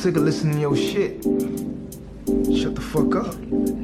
sick of listening to your shit. Shut the fuck up.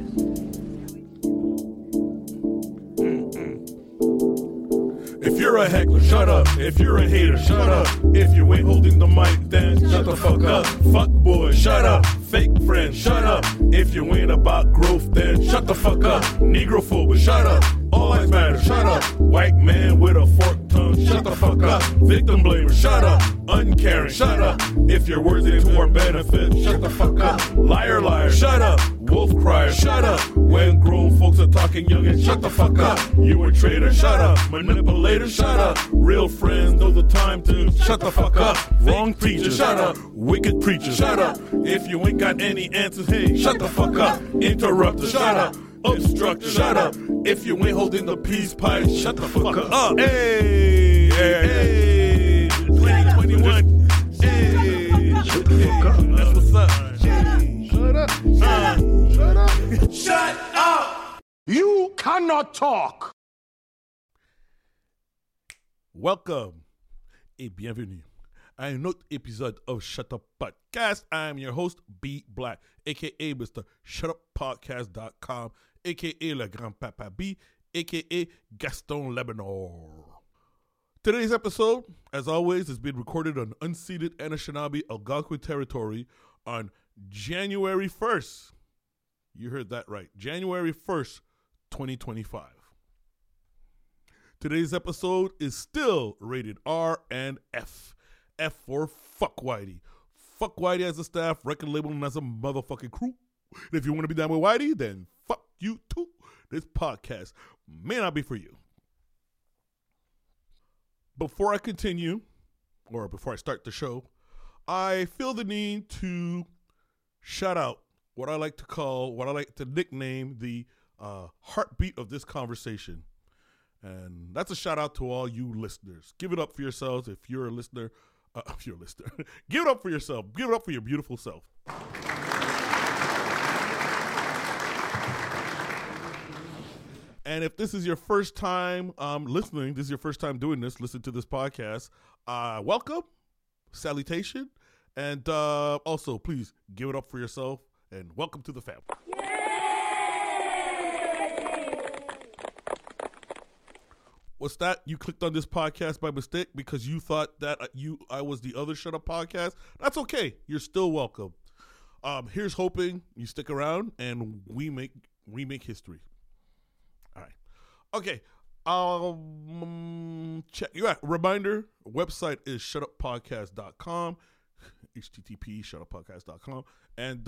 If you're a heckler, shut up. If you're a hater, shut up. If you ain't holding the mic, then shut the fuck up. Fuck boy, shut up. Fake friend, shut up. If you ain't about growth, then shut the fuck up. Negrophobe, shut up. All lives matter, shut up. White man with a forked tongue, shut the fuck up. Victim blamer, shut up. Uncaring, shut up. If you're worthy to our benefit, shut the fuck up. Liar, liar, shut up. Wolf crier, shut up. When grown folks are talking young and shut the fuck up. You a traitor, shut up. Manipulator, shut up. Real friends know the time to shut the fuck up. Wrong preacher, shut up. Wicked preacher, shut up. If you ain't got any answers, hey, shut the fuck up. Interrupter, shut up. Obstructor, shut up. If you ain't holding the peace pipe, shut the fuck up. Hey, hey, 2021. Hey, shut the fuck up. That's what's up. Shut up. Shut up. Shut up. You cannot talk. Welcome et bienvenue à un autre épisode of Shut Up Podcast. I'm your host, B Black, a.k.a. Mr. ShutUpPodcast.com, a.k.a. Le Grand Papa B, a.k.a. Gaston Lebanon. Today's episode, as always, has been recorded on unceded Anishinaabe Algonquin territory on January 1st. You heard that right. January 1st, 2025. Today's episode is still rated R and F. F for Fuck Whitey. Fuck Whitey as a staff, record label as a motherfucking crew. And if you want to be down with Whitey, then fuck you too. This podcast may not be for you. Before I continue, or before I start the show, I feel the need to shout out what I like to nickname the heartbeat of this conversation. And that's a shout out to all you listeners. Give it up for yourselves if you're a listener. If you're a listener. Give it up for yourself. Give it up for your beautiful self. And if this is your first time listening, this is your first time doing this, listen to this podcast, welcome, salutation, and also please give it up for yourself and welcome to the family. What's that? You clicked on this podcast by mistake because you thought that I was the other Shut Up Podcast? That's okay. You're still welcome. Here's hoping you stick around and we make history. All right. Okay. Check. Yeah. Reminder. Website is ShutUpPodcast.com. HTTP ShutUpPodcast.com and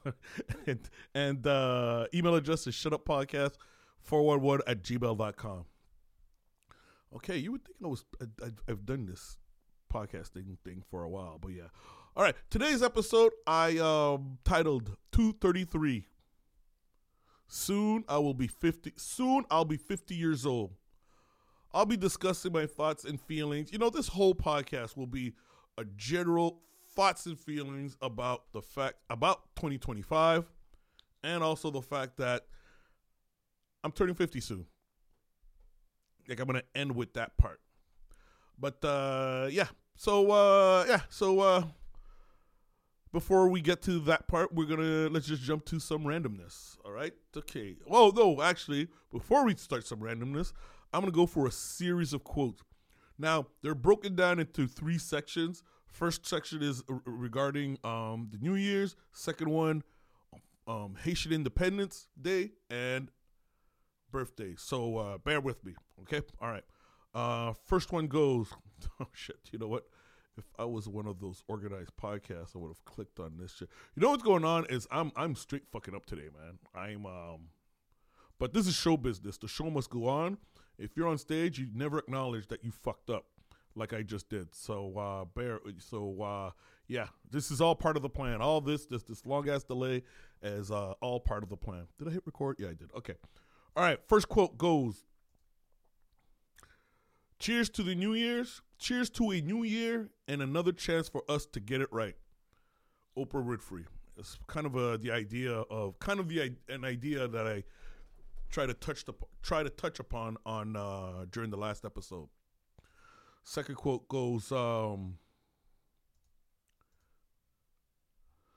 email address is ShutUpPodcast411@gmail.com. Okay, you would think I've done this podcasting thing for a while, but yeah. All right, today's episode I titled 233. Soon I'll be 50 years old. I'll be discussing my thoughts and feelings. You know, this whole podcast will be a general thoughts and feelings about about 2025 and also the fact that I'm turning 50 soon. Like, I'm going to end with that part. But, yeah. So, before we get to that part, let's just jump to some randomness. All right? Okay. Oh, no, actually, before we start some randomness, I'm going to go for a series of quotes. Now, they're broken down into three sections. First section is regarding the New Year's. Second one, Haitian Independence Day. And birthday. So bear with me. Okay? All right. First one goes, oh shit, you know what? If I was one of those organized podcasts, I would have clicked on this shit. You know what's going on is I'm straight fucking up today, man. But this is show business. The show must go on. If you're on stage, you never acknowledge that you fucked up like I just did. So yeah, this is all part of the plan. All this long ass delay is all part of the plan. Did I hit record? Yeah, I did. Okay. All right, first quote goes, cheers to the New Year's. Cheers to a new year and another chance for us to get it right. Oprah Winfrey. It's kind of an idea that I try to touch upon on during the last episode. Second quote goes,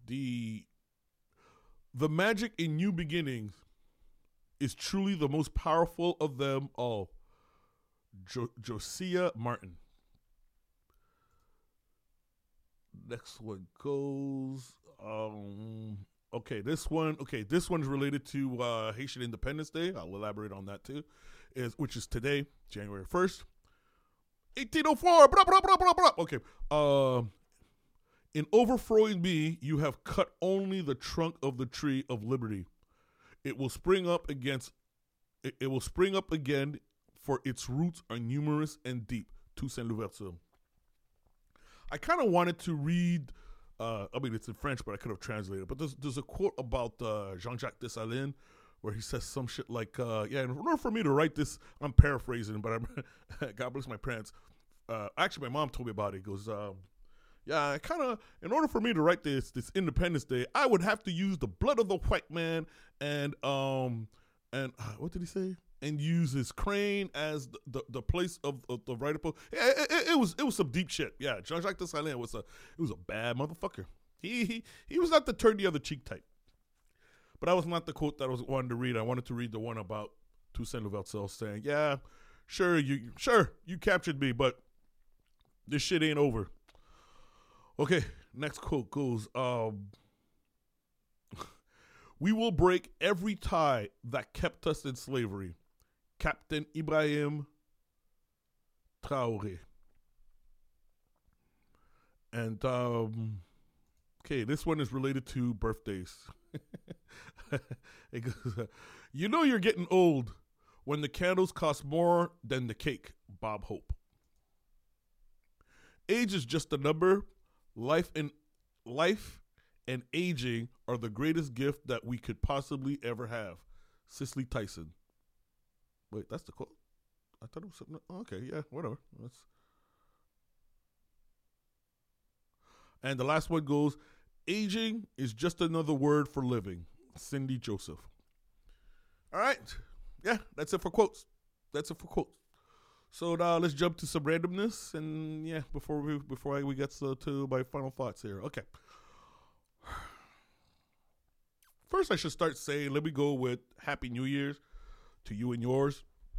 The magic in new beginnings is truly the most powerful of them all. Josiah Martin. Next one goes. This one's related to Haitian Independence Day. I'll elaborate on that too. Which is today, January 1st, 1804. Blah, blah, blah, blah, blah. Okay. In overthrowing me, you have cut only the trunk of the tree of liberty. It will spring up again, for its roots are numerous and deep. Toussaint Louverture. I kind of wanted to read. It's in French, but I could have translated. But there's a quote about Jean-Jacques Dessalines where he says some shit like, in order for me to write this, I'm paraphrasing, but God bless my parents. Actually, my mom told me about it. He goes, in order for me to write this Independence Day, I would have to use the blood of the white man and what did he say? And use his crane as the place of the writer. It was some deep shit. Yeah, Jean-Jacques Dessalines was a bad motherfucker. He was not the turn the other cheek type. But that was not the quote that I wanted to read. I wanted to read the one about Toussaint Louverture saying, "Yeah, sure you captured me, but this shit ain't over." Okay, next quote goes, "We will break every tie that kept us in slavery." Captain Ibrahim Traoré. And, this one is related to birthdays. It goes, "You know you're getting old when the candles cost more than the cake." Bob Hope. "Age is just a number. Life and aging are the greatest gift that we could possibly ever have." Cicely Tyson. Wait, that's the quote? I thought it was something. Okay, yeah, whatever. And the last one goes, "Aging is just another word for living." Cindy Joseph. All right. Yeah, that's it for quotes. So now let's jump to some randomness, and yeah, before we get to my final thoughts here. Okay. First, I should start saying, let me go with Happy New Year's to you and yours.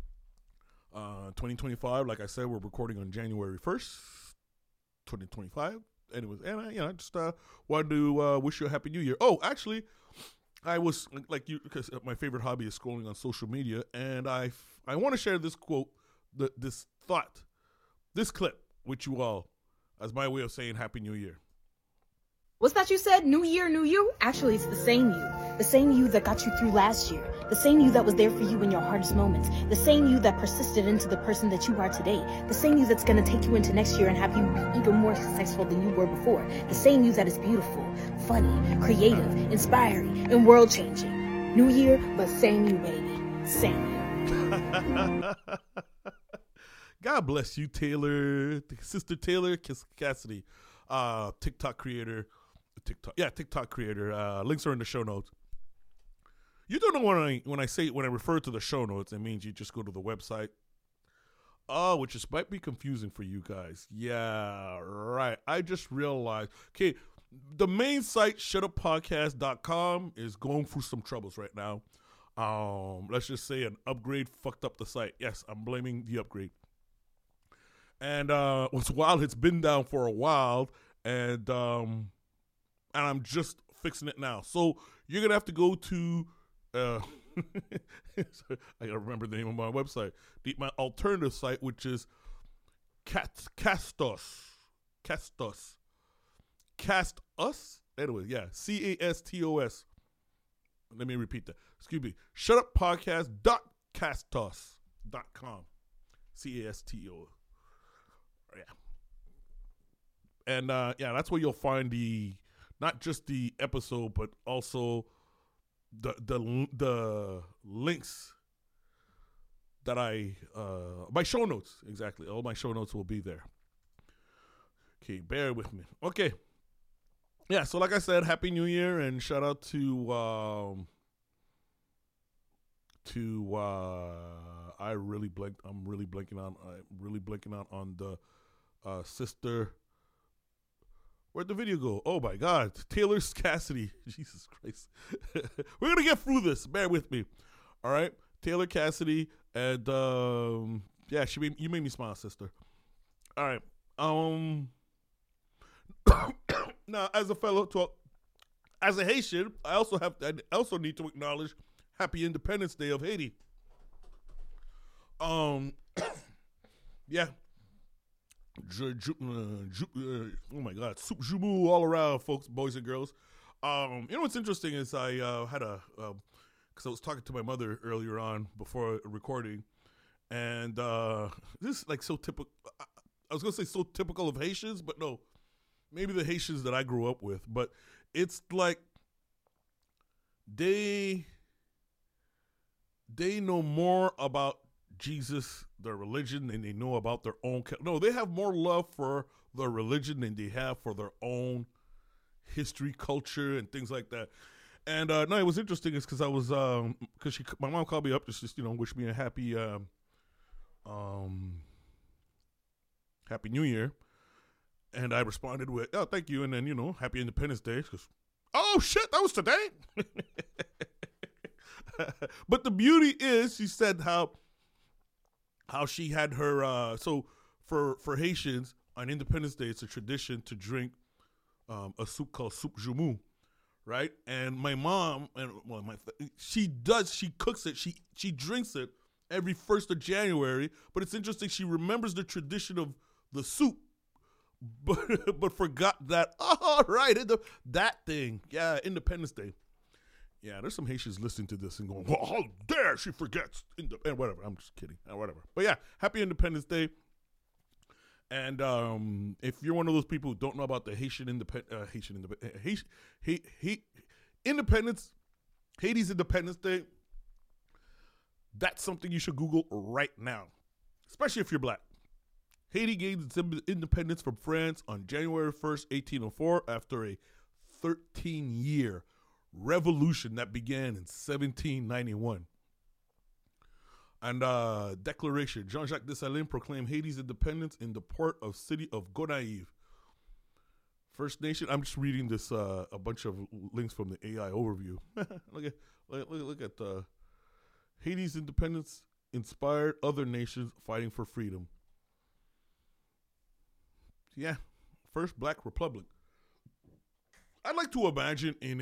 2025, like I said, we're recording on January 1st, 2025. Anyways, and I just wanted to wish you a Happy New Year. Oh, actually, I was like you, because my favorite hobby is scrolling on social media, and I want to share this quote, this thought, this clip with you all as my way of saying Happy New Year. What's that you said? New year, new you? Actually, it's the same you. The same you that got you through last year. The same you that was there for you in your hardest moments. The same you that persisted into the person that you are today. The same you that's going to take you into next year and have you be even more successful than you were before. The same you that is beautiful, funny, creative, inspiring, and world-changing. New year, but same you, baby. Same you. God bless you, Taylor. Sister Taylor Cassidy. TikTok creator. Links are in the show notes. You don't know when I refer to the show notes, it means you just go to the website. Oh, which might be confusing for you guys. Yeah, right. I just realized. Okay, the main site, shutuppodcast.com, is going through some troubles right now. Let's just say an upgrade fucked up the site. Yes, I'm blaming the upgrade. And while it's been down for a while, and I'm just fixing it now. So you're gonna have to go to I gotta remember the name of my website, my alternative site, which is Castos. Anyway, yeah, CASTOS. Let me repeat that. Excuse me. Shutuppodcast.castos.com. CASTO. Yeah. And that's where you'll find not just the episode, but also the links that my show notes, exactly. All my show notes will be there. Okay, bear with me. Okay. Yeah, so like I said, Happy New Year, and shout out to I'm really blanking out on the sister Where'd the video go? Oh my God, Taylor Cassidy. Jesus Christ. We're gonna get through this. Bear with me. All right, Taylor Cassidy, and yeah, you made me smile, sister. All right. Now, as a Haitian, I also need to acknowledge Happy Independence Day of Haiti. Yeah. Oh my God, soup jumu all around, folks, boys and girls. You know what's interesting is I had because I was talking to my mother earlier on before recording, and this is like so typical. I was gonna say so typical of Haitians, but no, maybe the Haitians that I grew up with. But it's like they know more about Jesus, their religion, than they know about their own. No, they have more love for their religion than they have for their own history, culture, and things like that. And no, it was interesting is because I was because my mom called me up just wish me a happy Happy New Year, and I responded with, "Oh, thank you," and then Happy Independence Day. She goes, "Oh shit, that was today." But the beauty is, she said how she had her. So for Haitians on Independence Day, it's a tradition to drink a soup called soup jumu, right? And my mom she cooks it. She drinks it every 1st of January. But it's interesting. She remembers the tradition of the soup, but forgot that. Oh, right, that thing. Yeah, Independence Day. Yeah, there's some Haitians listening to this and going, "Well, how dare she forgets?" And whatever. I'm just kidding. Whatever. But yeah, Happy Independence Day. And if you're one of those people who don't know about the Haiti's Independence Day, that's something you should Google right now, especially if you're black. Haiti gained its independence from France on January 1st, 1804, after a 13-year revolution that began in 1791. And declaration, Jean-Jacques Dessalines proclaimed Haiti's independence in the port of city of Gonaïves. First Nation, I'm just reading this, a bunch of links from the AI overview. Look at Haiti's independence inspired other nations fighting for freedom. Yeah, first black republic. I'd like to imagine in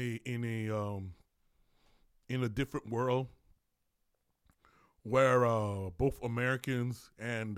a different world where both Americans and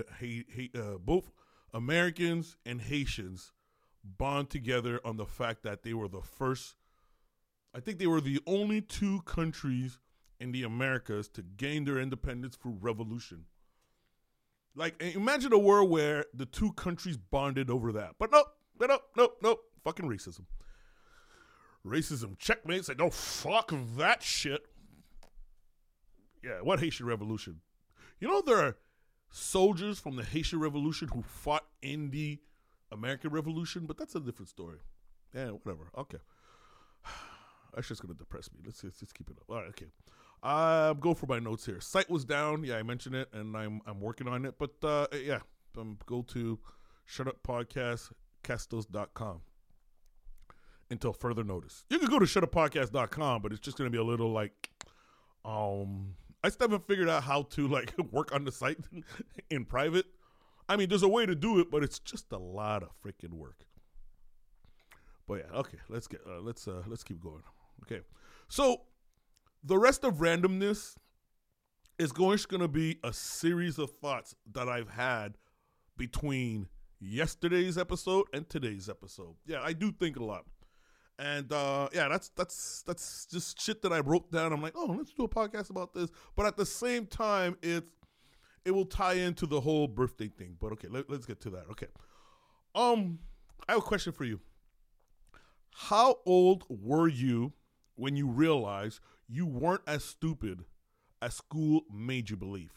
Haitians bond together on the fact that they were the first. I think they were the only two countries in the Americas to gain their independence through revolution. Like, imagine a world where the two countries bonded over that. But nope. Fucking racism. Racism checkmate. Said, no, fuck that shit. Yeah, what Haitian Revolution? There are soldiers from the Haitian Revolution who fought in the American Revolution, but that's a different story. Yeah, whatever. Okay. That's just going to depress me. Let's keep it up. All right, okay. Go for my notes here. Site was down. Yeah, I mentioned it, and I'm working on it. But yeah, go to shutuppodcastcastos.com until further notice. You can go to shutuppodcast.com, but it's just going to be a little like, I still haven't figured out how to work on the site in private. I mean, there's a way to do it, but it's just a lot of freaking work. But yeah, okay, let's keep going. Okay, so the rest of randomness is going to be a series of thoughts that I've had between yesterday's episode and today's episode. Yeah, I do think a lot. And yeah, that's just shit that I wrote down. I'm like, oh, let's do a podcast about this. But at the same time, it will tie into the whole birthday thing. But okay, let's get to that. Okay. I have a question for you. How old were you when you realized you weren't as stupid as school made you believe?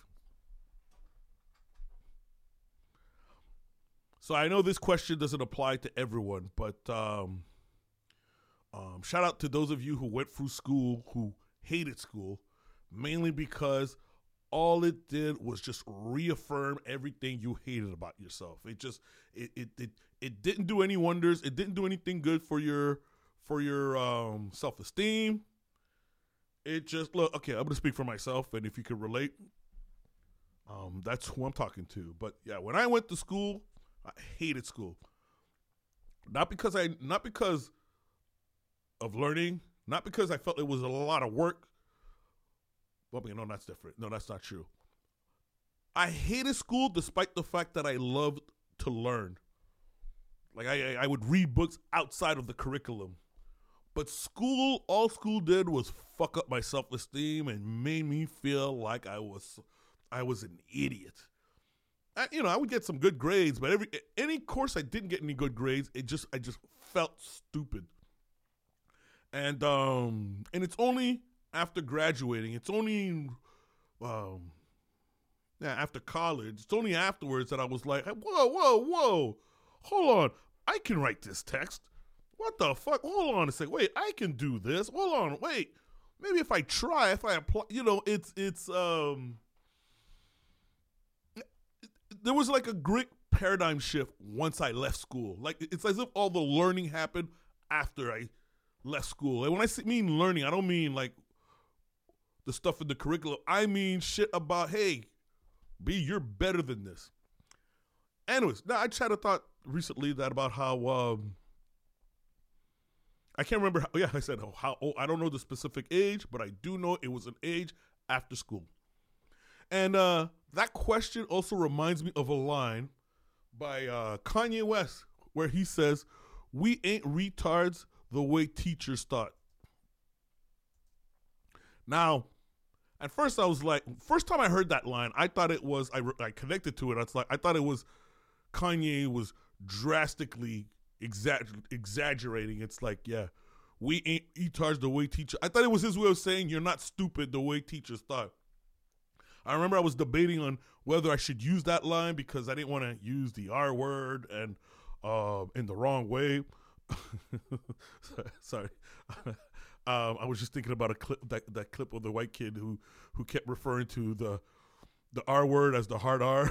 So I know this question doesn't apply to everyone, but shout out to those of you who went through school who hated school, mainly because all it did was just reaffirm everything you hated about yourself. It didn't do any wonders. It didn't do anything good for your self-esteem. It just, look, okay, I'm going to speak for myself, and if you can relate, that's who I'm talking to. But yeah, when I went to school, I hated school. Not because of learning, not because I felt it was a lot of work. Well, no, that's different. No, that's not true. I hated school despite the fact that I loved to learn. Like I would read books outside of the curriculum. But school, all school did was fuck up my self-esteem and made me feel like I was an idiot. I would get some good grades, but any course I didn't get any good grades, I just felt stupid. And it's only after graduating, it's only after college, it's only afterwards that I was like, whoa, hold on, I can write this text. What the fuck? Hold on a second. Wait, I can do this. Hold on. Wait. Maybe if I try, if I apply, there was like a great paradigm shift once I left school. Like, it's as if all the learning happened after I left school. And when I mean learning, I don't mean like the stuff in the curriculum. I mean shit about, hey, B, you're better than this. Anyways, now I just had a thought recently that about how, I can't remember I said how old. I don't know the specific age, but I do know it was an age after school. And that question also reminds me of a line by Kanye West where he says, "We ain't retards the way teachers thought." Now, at first I was like, first time I heard that line, I thought it was, I connected to it. I thought it was Kanye was drastically exaggerating. It's like, yeah, we ain't retards the way teachers. I thought it was his way of saying you're not stupid the way teachers thought. I remember I was debating on whether I should use that line because I didn't want to use the R word and in the wrong way. Sorry. I was just thinking about a clip, that clip of the white kid who kept referring to the R word as the hard R.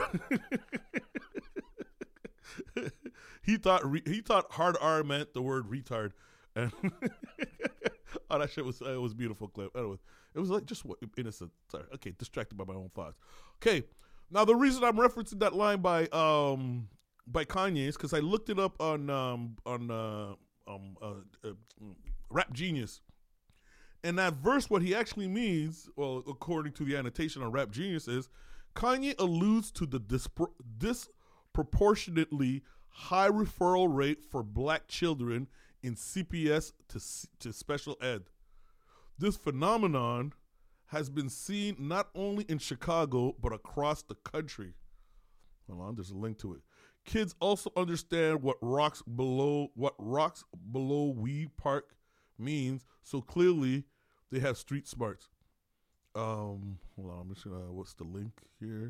He thought hard R meant the word retard, and oh, that shit was it was a beautiful clip. Anyway, it was like just innocent. Sorry, okay, distracted by my own thoughts. Okay, now the reason I'm referencing that line by Kanye is because I looked it up on Rap Genius, and that verse, what he actually means, well, according to the annotation on Rap Genius, is Kanye alludes to the disproportionately high referral rate for black children in CPS to special ed. This phenomenon has been seen not only in Chicago, but across the country. Hold on, there's a link to it. Kids also understand what rocks below Weed Park means, so clearly they have street smarts. Hold on, I'm just gonna, what's the link here?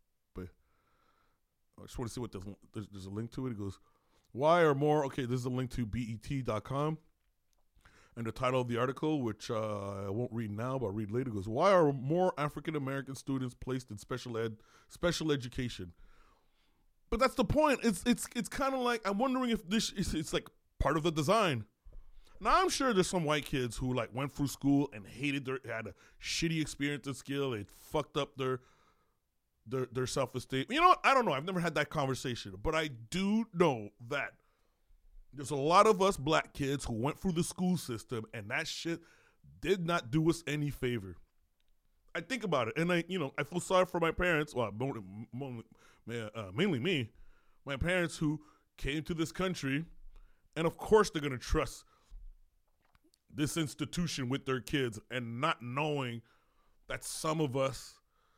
I just want to see what there's a link to it. It goes, why are more, okay, this is a link to BET.com. And the title of the article, which I won't read now, but I'll read later, goes, why are more African-American students placed in special education? But that's the point. It's kind of like, I'm wondering if this is, it's like part of the design. Now, I'm sure there's some white kids who like went through school and had a shitty experience at school. It fucked up their self-esteem. You know what? I don't know. I've never had that conversation. But I do know that there's a lot of us black kids who went through the school system, and that shit did not do us any favor. I think about it, and I feel sorry for my parents. Well, mainly me. My parents who came to this country, and of course they're going to trust this institution with their kids, and not knowing that some of us,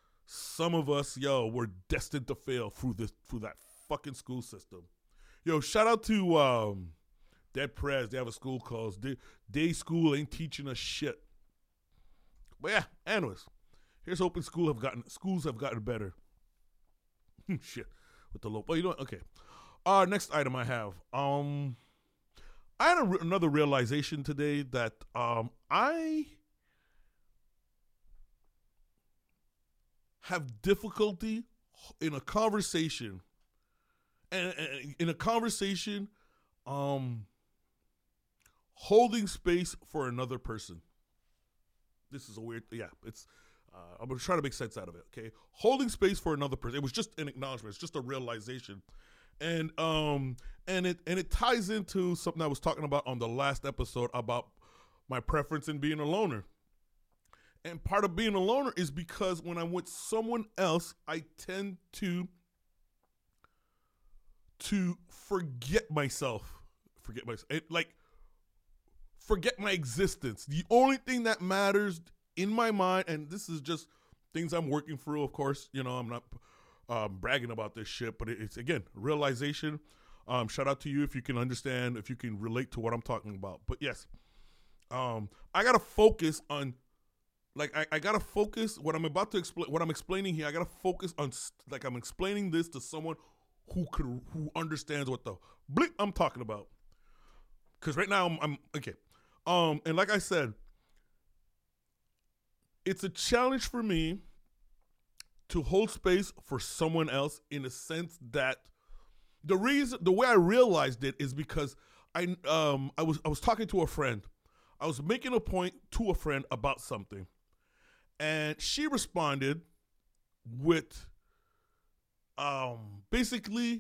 we're destined to fail through that fucking school system. Yo, shout out to Dead Prez. They have a school called Day School Ain't Teaching Us Shit. But yeah, anyways, here's hoping schools have gotten better. Shit, with the low. But you know what? Okay. Next item I have. I had another realization today that I have difficulty in a conversation, and in a conversation, holding space for another person. This is a weird, it's, I'm going to try to make sense out of it, okay? Holding space for another person. It was just an acknowledgement. It's just a realization. And it ties into something I was talking about on the last episode about my preference in being a loner. And part of being a loner is because when I'm with someone else, I tend to forget myself. Forget my existence. The only thing that matters in my mind, and this is just things I'm working through, of course, you know, I'm not bragging about this shit, but it's, again, realization. Shout out to you if you can understand, if you can relate to what I'm talking about. But yes, I got to focus on, like, I got to focus, what I'm about to explain, what I'm explaining here, I got to focus on, like, I'm explaining this to someone who understands what the bleep I'm talking about. Because right now, I'm okay. And like I said, it's a challenge for me to hold space for someone else, in a sense that the way I realized it is because I was talking to a friend. I was making a point to a friend about something, and she responded with basically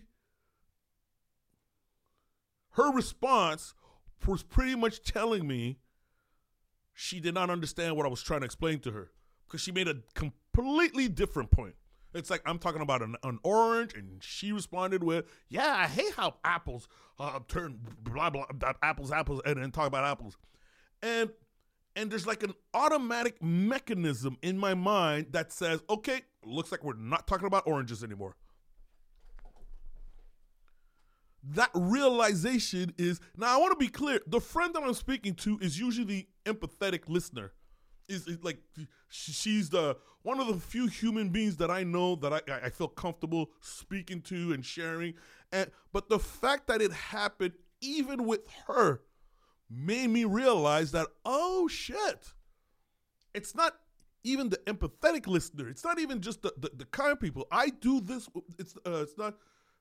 her response was pretty much telling me she did not understand what I was trying to explain to her, because she made a completely different point. It's like I'm talking about an orange, and she responded with, "Yeah, I hate how apples turn blah blah apples, and then talk about apples." And there's like an automatic mechanism in my mind that says, "Okay, looks like we're not talking about oranges anymore." That realization is, now I want to be clear, the friend that I'm speaking to is usually the empathetic listener. Is like, she's one of the few human beings that I know that I feel comfortable speaking to and sharing. But the fact that it happened even with her made me realize that, oh shit, it's not even the empathetic listener. It's not even just the kind people. I do this. It's not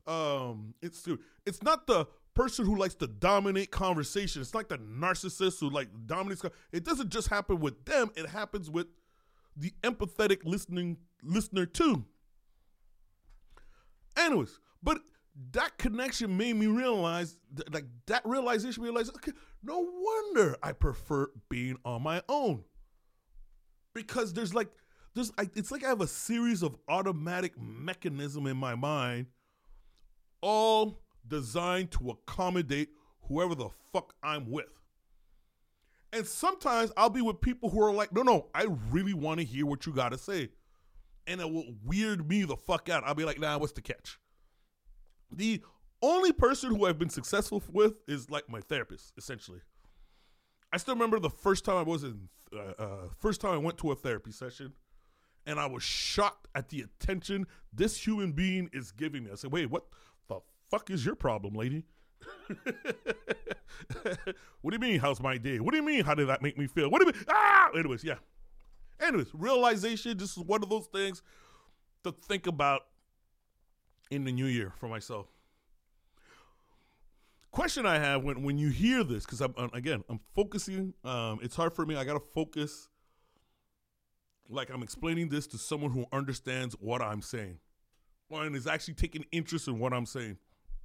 the person who likes to dominate conversation. It's like the narcissist who like dominates. It doesn't just happen with them. It happens with the empathetic listener too. Anyways, but that connection made me realize, that realization realized, okay, no wonder I prefer being on my own. Because it's like I have a series of automatic mechanism in my mind, all designed to accommodate whoever the fuck I'm with. And sometimes I'll be with people who are like, no, I really want to hear what you got to say. And it will weird me the fuck out. I'll be like, nah, what's the catch? The only person who I've been successful with is like my therapist, essentially. I still remember the first time I went to a therapy session, and I was shocked at the attention this human being is giving me. I said, wait, what the fuck is your problem, lady? What do you mean, how's my day? What do you mean, how did that make me feel? What do you mean? Anyways, yeah. Anyways, realization, this is one of those things to think about in the new year for myself. Question I have when you hear this, because I'm focusing. It's hard for me. I got to focus like I'm explaining this to someone who understands what I'm saying, and is actually taking interest in what I'm saying.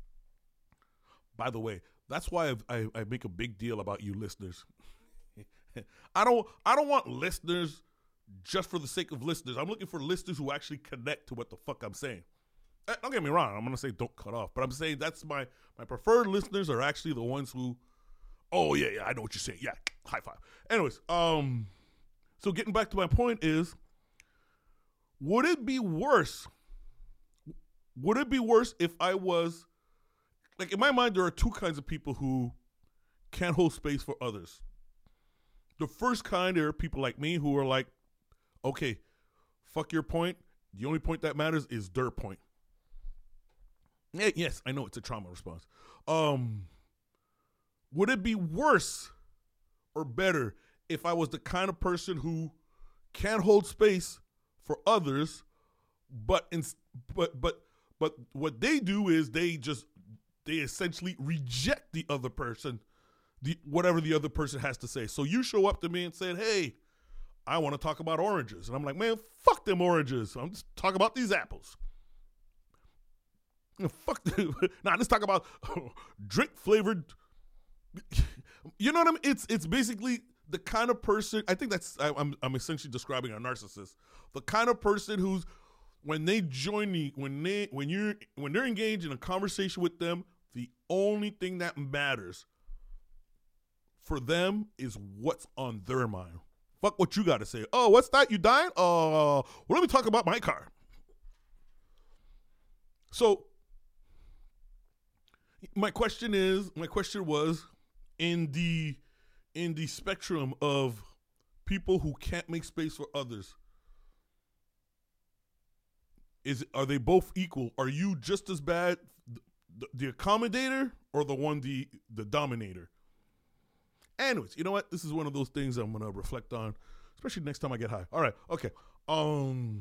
By the way, that's why I make a big deal about you listeners. I don't want listeners just for the sake of listeners. I'm looking for listeners who actually connect to what the fuck I'm saying. Don't get me wrong. I'm going to say don't cut off. But I'm saying that's my preferred listeners are actually the ones who, oh, yeah, I know what you're saying. Yeah, high five. Anyways, so getting back to my point is, would it be worse if I was, like, in my mind, there are two kinds of people who can't hold space for others. The first kind are people like me who are like, okay, fuck your point. The only point that matters is their point. Yes, I know it's a trauma response. Would it be worse or better if I was the kind of person who can't hold space for others, but But what they do is they essentially reject the other person, whatever the other person has to say. So you show up to me and said, hey, I want to talk about oranges. And I'm like, man, fuck them oranges. I'm just talking about these apples. Fuck them. Nah, let's talk about drink flavored. You know what I mean? It's basically the kind of person, I think I'm essentially describing a narcissist. The kind of person who's, when they join me, when they're engaged in a conversation with them, the only thing that matters for them is what's on their mind. Fuck what you got to say. Oh, what's that? You dying? Well, let me talk about my car. So my question was, in the spectrum of people who can't make space for others, are they both equal? Are you just as bad, the accommodator, or the dominator? Anyways, you know what? This is one of those things I'm gonna reflect on, especially next time I get high. All right, okay. I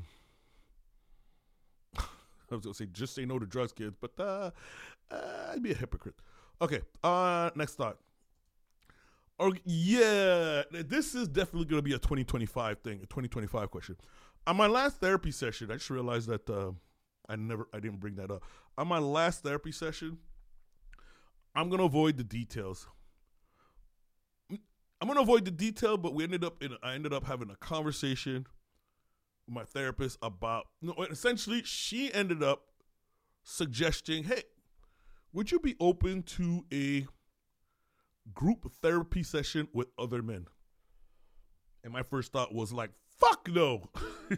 was gonna say just say no to drugs, kids, but I'd be a hypocrite. Okay. Next thought. Yeah, this is definitely gonna be a 2025 thing, a 2025 question. On my last therapy session, I just realized that I didn't bring that up. On my last therapy session, I'm gonna avoid the details. But I ended up having a conversation with my therapist about, essentially she ended up suggesting, hey, would you be open to a group therapy session with other men? And my first thought was like, fuck no.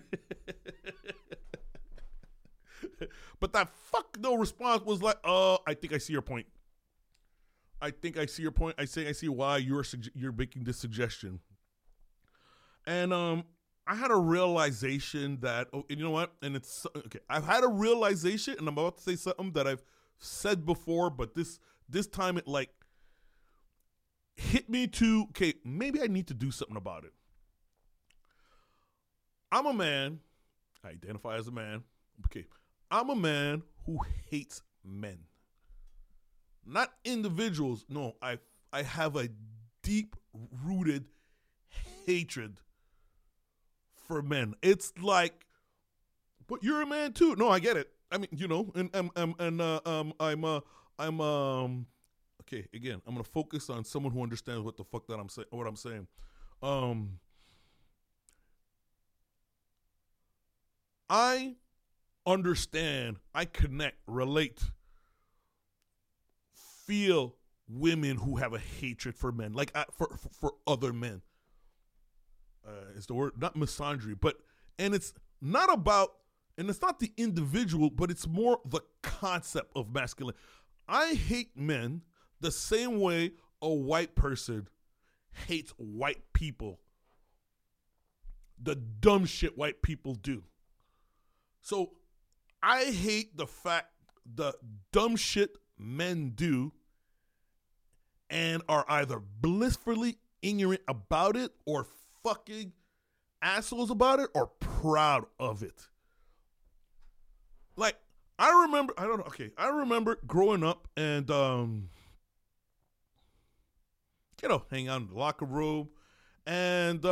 But that fuck no response was like, I think I see your point. I see why you're making this suggestion. And I had a realization that, and you know what? And it's okay. I've had a realization, and I'm about to say something that I've said before, but this time it like hit me to, okay, maybe I need to do something about it. I'm a man. I identify as a man. Okay. I'm a man who hates men. Not individuals. No, I have a deep-rooted hatred for men. It's like, but you're a man too. No, I get it. I mean, I'm okay. Again, I'm gonna focus on someone who understands what the fuck that I'm saying. What I'm saying. I understand. I connect, relate, feel women who have a hatred for men, like for other men. Is the word, not misandry, and it's not the individual, but it's more the concept of masculine. I hate men the same way a white person hates white people. The dumb shit white people do. So I hate the dumb shit men do and are either blissfully ignorant about it or fucking assholes about it or proud of it. Like, I remember growing up and, hang out in the locker room. And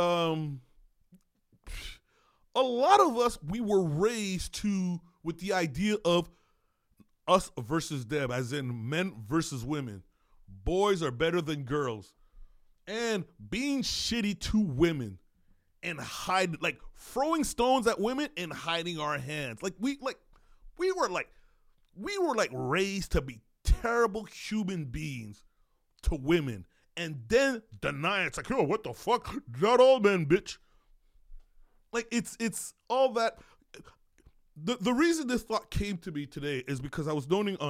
a lot of us, we were raised with the idea of us versus them, as in men versus women. Boys are better than girls. And being shitty to women and throwing stones at women and hiding our hands. We were raised to be terrible human beings to women and then deny it. It's like, what the fuck? Not all men, bitch. Like, it's all that. The reason this thought came to me today is because I was noticing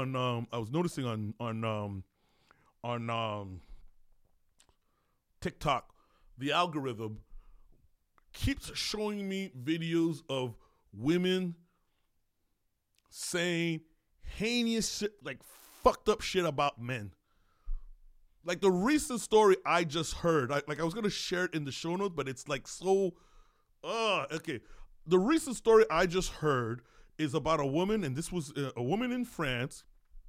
on TikTok, the algorithm keeps showing me videos of women saying heinous shit, like fucked up shit about men. Like the recent story I just heard, I was going to share it in the show notes, but it's like so, okay. The recent story I just heard is about a woman, and this was a woman in France.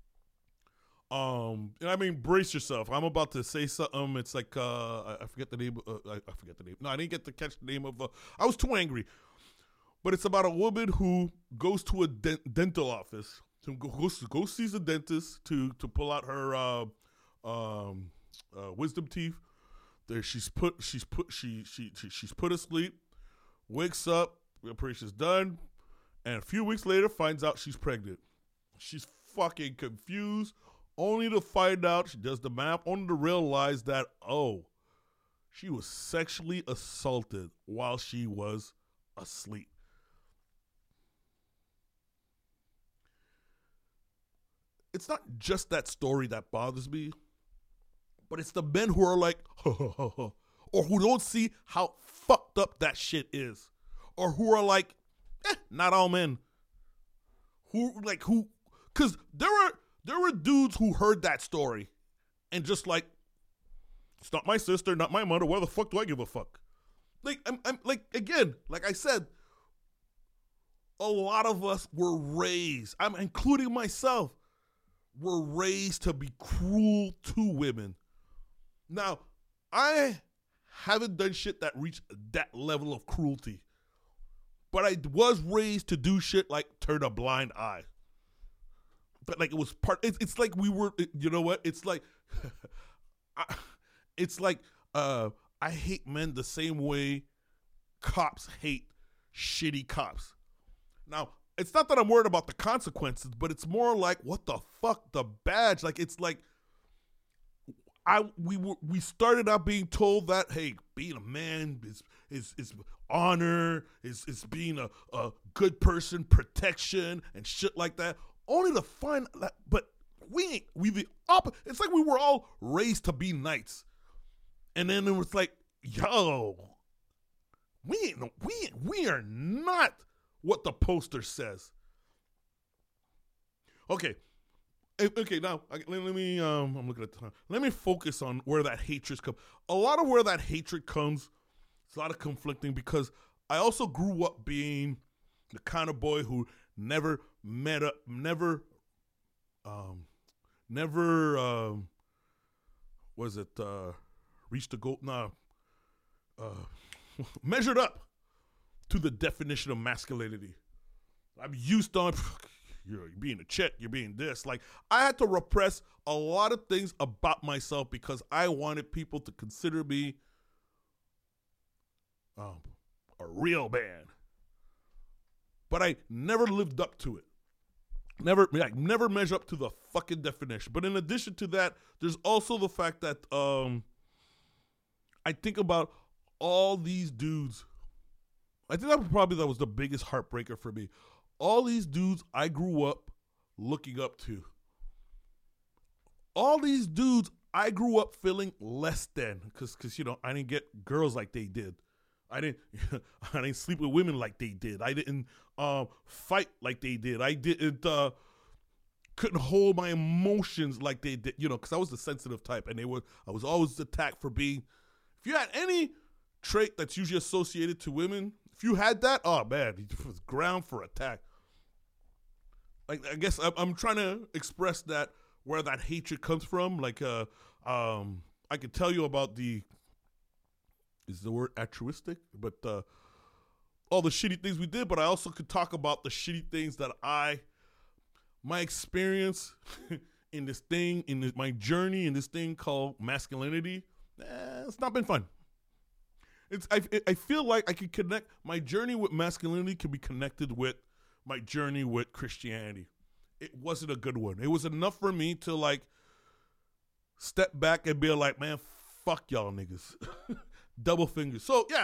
And I mean, brace yourself. I'm about to say something. It's like I forget the name. I forget the name. No, I didn't get to catch the name of. I was too angry. But it's about a woman who goes to a dental office. So go sees a dentist to pull out her wisdom teeth. There she's put asleep. Wakes up. The operation's done, and a few weeks later finds out she's pregnant. She's fucking confused. Only to find out, she does the math, only to realize that, she was sexually assaulted while she was asleep. It's not just that story that bothers me, but it's the men who are like, or who don't see how fucked up that shit is, or who are like, not all men. Because there were dudes who heard that story and just like, it's not my sister, not my mother. Why the fuck do I give a fuck? Like, I'm like, again, like I said, a lot of us were raised, I'm including myself, were raised to be cruel to women. Now, I haven't done shit that reached that level of cruelty, but I was raised to do shit like turn a blind eye. But like it was it's like we were, you know what? It's like, I hate men the same way cops hate shitty cops. Now, it's not that I'm worried about the consequences, but it's more like, what the fuck, the badge? Like, it's like, we started out being told that, hey, being a man is honor, is being a good person, protection, and shit like that. Only to find that, but we the opposite. It's like we were all raised to be knights, and then it was like, yo, we are not what the poster says. Okay. Now let me. I'm looking at the time. Let me focus on where that hatred comes. A lot of where that hatred comes, it's a lot of conflicting, because I also grew up being the kind of boy who never reached the goal? Measured up to the definition of masculinity. I'm used on. You're being a chick, you're being this. Like, I had to repress a lot of things about myself because I wanted people to consider me a real man. But I never lived up to it. Never measure up to the fucking definition. But in addition to that, there's also the fact that I think about all these dudes. I think that was the biggest heartbreaker for me. All these dudes I grew up looking up to. All these dudes I grew up feeling less than, because I didn't get girls like they did. I didn't sleep with women like they did. I didn't fight like they did. I didn't couldn't hold my emotions like they did. Because I was the sensitive type, and I was always attacked for being. If you had any trait that's usually associated to women, if you had that, oh man, it was ground for attack. Like, I guess I'm trying to express that, where that hatred comes from. Like, I could tell you about is the word altruistic, but all the shitty things we did, but I also could talk about the shitty things that my experience in this thing, my journey in this thing called masculinity, it's not been fun. I feel like I could connect, my journey with masculinity can be connected with my journey with Christianity. It wasn't a good one. It was enough for me to like step back and be like, man, fuck y'all niggas. Double fingers. So yeah,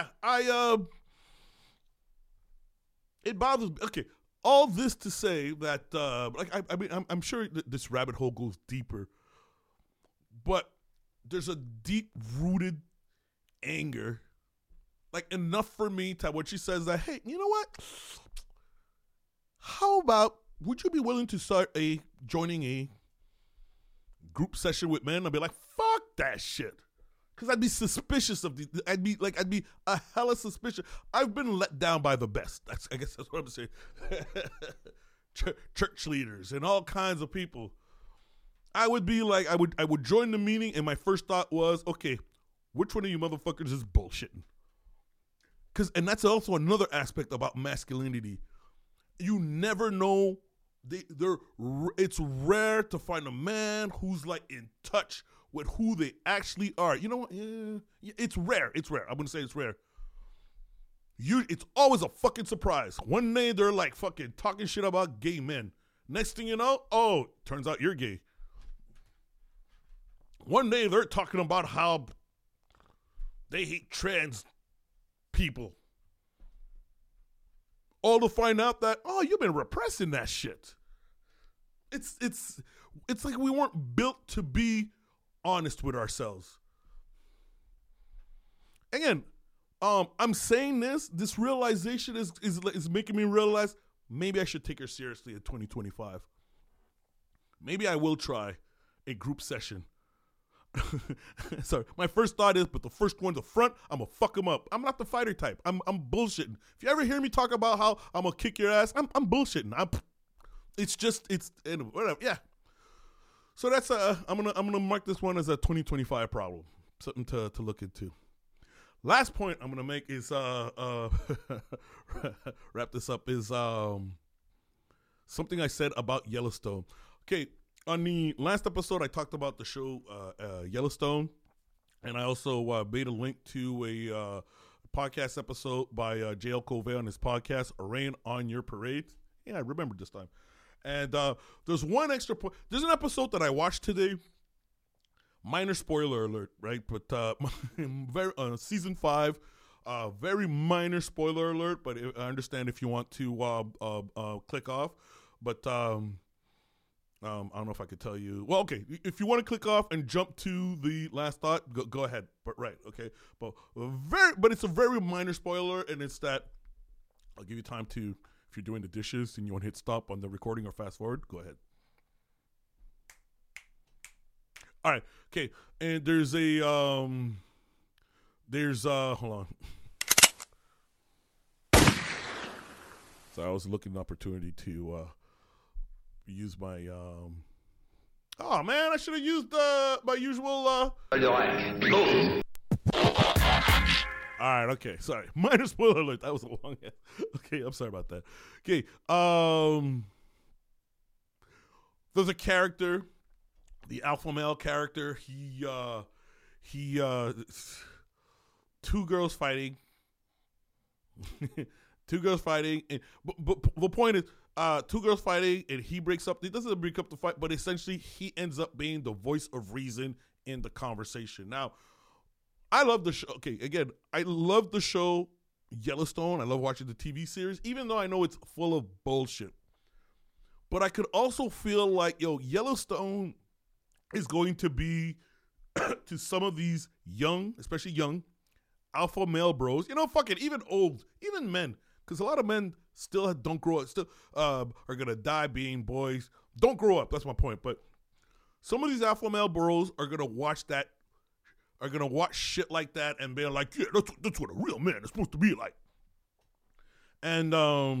it bothers me. Okay, all this to say that I'm sure this rabbit hole goes deeper, but there's a deep rooted anger, like enough for me to when she says that, hey, you know what? How about, would you be willing to start joining a group session with men? I'll be like, fuck that shit. Because I'd be suspicious of these. I'd be a hella suspicious. I've been let down by the best. I guess that's what I'm saying. Church leaders and all kinds of people. I would be like, I would join the meeting, and my first thought was, okay, which one of you motherfuckers is bullshitting? And that's also another aspect about masculinity. You never know. It's rare to find a man who's like in touch with who they actually are. You know what? Yeah, it's rare. It's rare. I'm gonna say it's rare. It's always a fucking surprise. One day they're like fucking talking shit about gay men. Next thing you know, oh, turns out you're gay. One day they're talking about how they hate trans people. All to find out that, oh, you've been repressing that shit. It's like we weren't built to be honest with ourselves. Again, I'm saying this realization is making me realize maybe I should take her seriously in 2025. Maybe I will try a group session. Sorry, my first thought is, but the first one to front, I'm gonna fuck him up. I'm not the fighter type. I'm bullshitting. If you ever hear me talk about how I'm gonna kick your ass, I'm bullshitting. It's whatever. Yeah. So that's I'm gonna mark this one as a 2025 problem, something to look into. Last point I'm gonna make is wrap this up is something I said about Yellowstone. Okay. On the last episode, I talked about the show Yellowstone, and I also made a link to a podcast episode by JL Covey on his podcast, Rain on Your Parade. Yeah, I remembered this time. And there's one extra point. There's an episode that I watched today. Minor spoiler alert, right? But season 5, very minor spoiler alert. But I understand if you want to click off. But I don't know if I could tell you. Well, okay. If you want to click off and jump to the last thought, go ahead. But right, okay. But it's a very minor spoiler, and it's that I'll give you time to, if you're doing the dishes and you want to hit stop on the recording or fast forward, go ahead. All right, okay. And there's hold on. So I was looking at an opportunity to use my oh man, I should have used my usual all right, okay, sorry. Minor spoiler alert. That was a long okay, I'm sorry about that. Okay, there's a character, the alpha male character. He two girls fighting. Two girls fighting, and but the point is, two girls fighting, and he breaks up. He doesn't break up the fight, but essentially he ends up being the voice of reason in the conversation. Now, I love the show. Okay, again, I love the show Yellowstone. I love watching the TV series, even though I know it's full of bullshit. But I could also feel like, Yellowstone is going to be to some of these young, especially young, alpha male bros. Fuck it, even old, even men. Because a lot of men still don't grow up, still are going to die being boys. Don't grow up, that's my point. But some of these alpha male bros are going to watch that, are going to watch shit like that and be like, yeah, that's what a real man is supposed to be like. And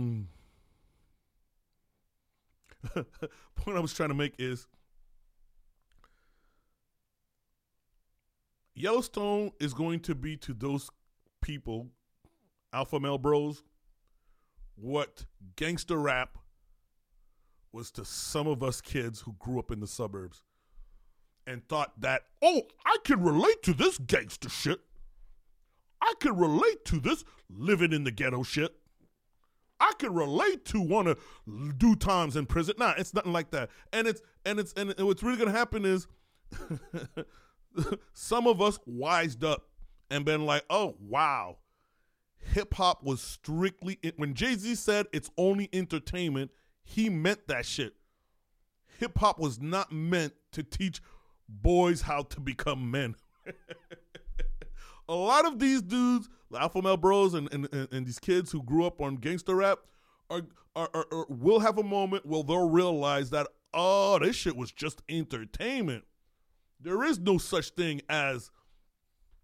point I was trying to make is Yellowstone is going to be to those people, alpha male bros, what gangster rap was to some of us kids who grew up in the suburbs and thought that, oh, I can relate to this gangster shit. I can relate to this living in the ghetto shit. I can relate to want to do times in prison. Nah, it's nothing like that. And what's really gonna happen is some of us wised up and been like, oh wow, hip hop was strictly, when Jay-Z said it's only entertainment, he meant that shit. Hip hop was not meant to teach boys how to become men. A lot of these dudes, the alpha male bros and these kids who grew up on gangster rap are will have a moment where they'll realize that, oh, this shit was just entertainment. There is no such thing as